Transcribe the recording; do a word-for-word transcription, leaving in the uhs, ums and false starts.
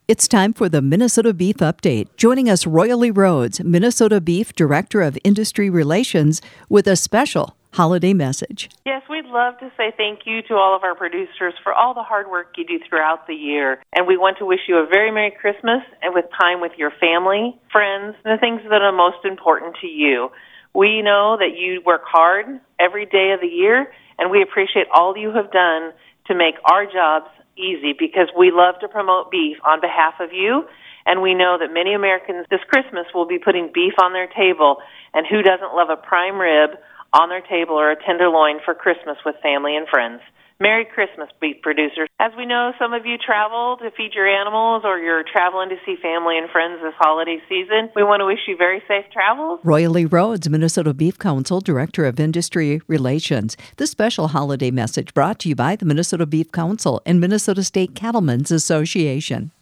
It's time for the Minnesota Beef Update. Joining us, Royally Rhodes, Minnesota Beef Director of Industry Relations, with a special holiday message. Yes, we'd love to say thank you to all of our producers for all the hard work you do throughout the year. And we want to wish you a very Merry Christmas and with time with your family, friends, and the things that are most important to you. We know that you work hard every day of the year, and we appreciate all you have done to make our jobs easy, because we love to promote beef on behalf of you, and we know that many Americans this Christmas will be putting beef on their table, and who doesn't love a prime rib on their table or a tenderloin for Christmas with family and friends. Merry Christmas, beef producers. As we know, some of you travel to feed your animals, or you're traveling to see family and friends this holiday season. We want to wish you very safe travels. Royally Rhodes, Minnesota Beef Council Director of Industry Relations. This special holiday message brought to you by the Minnesota Beef Council and Minnesota State Cattlemen's Association.